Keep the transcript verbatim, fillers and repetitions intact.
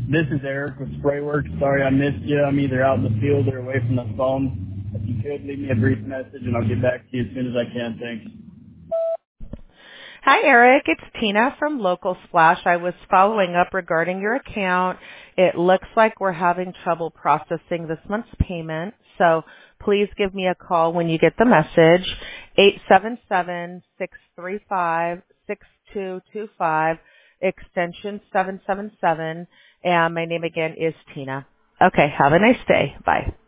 This is Eric with Sprayworks. Sorry I missed you. I'm either out in the field or away from the phone. If you could, leave me a brief message and I'll get back to you as soon as I can. Thanks. Hi, Eric. It's Tina from Local Splash. I was following up regarding your account. It looks like we're having trouble processing this month's payment, so please give me a call when you get the message, eight seven seven, six three five, six two two five, extension seven seven seven, and my name again is Tina. Okay, have a nice day. Bye.